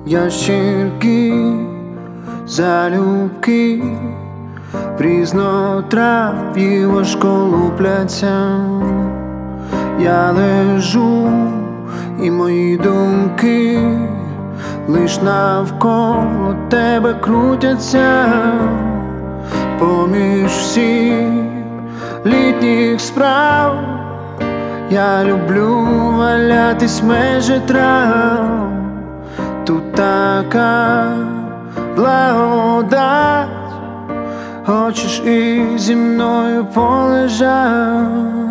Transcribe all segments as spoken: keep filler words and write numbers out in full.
ящірки, залюбки, в різнотрав'ї важко лупляться. Я лежу, і мої думки лиш навколо тебе крутяться. Поміж всіх літніх справ я люблю валятись межі трав. Тут така благодать, хочеш і зі мною полежать.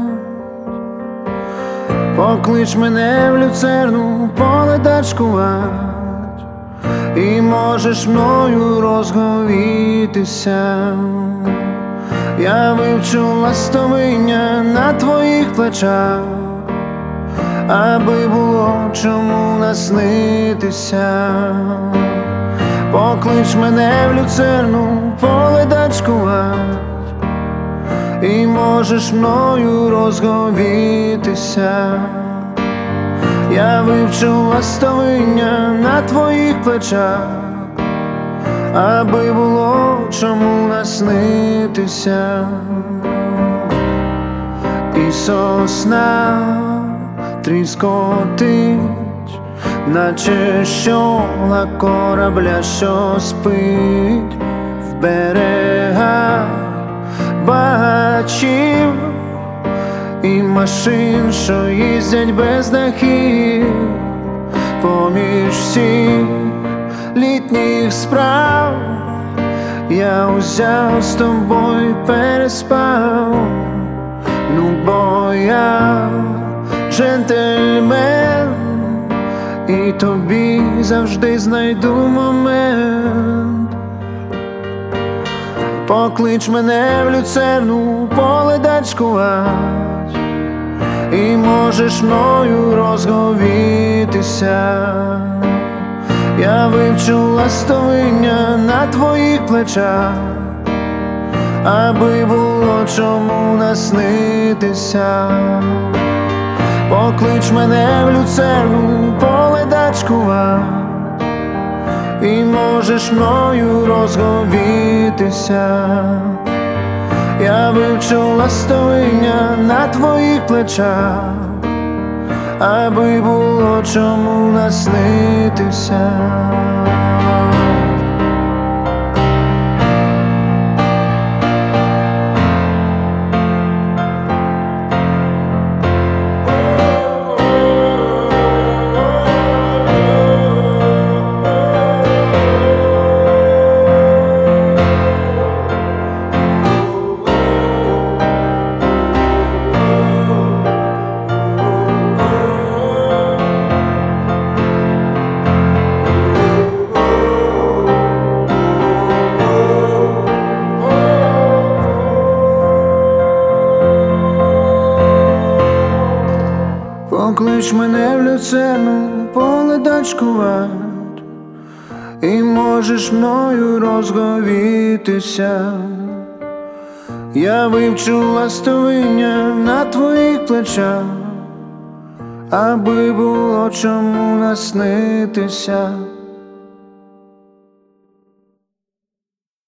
Поклич мене в люцерну поледачкувать, і можеш мною розговітися. Я вивчу ластовиння на твоїх плечах, аби було чому наснитися. Поклич мене в люцерну поледачкувать, і можеш мною розговітися. Я вивчу ластовиння на твоїх плечах, аби було чому наснитися. І сосна тріскотить, наче щола корабля, що спить. В берегах багачів і машин, що їздять без дахів. Поміж всіх літніх справ я узяв з тобою переспав. Ну бо я джентльмен, і тобі завжди знайду момент. Поклич мене в люцерну поледачкувать, і можеш мною розговітися. Я вивчу ластовиння на твоїх плечах, аби було чому наснитися. Поклич мене в люцерну поледачкувать, і можеш мною розговітися. Я вивчу ластовиння на твоїх плечах, аби було чому наснитися. Поклич мене в люцерну поледачкувать, і можеш мною розговітися. Я вивчу ластовиння на твоїх плечах, аби було чому наснитися.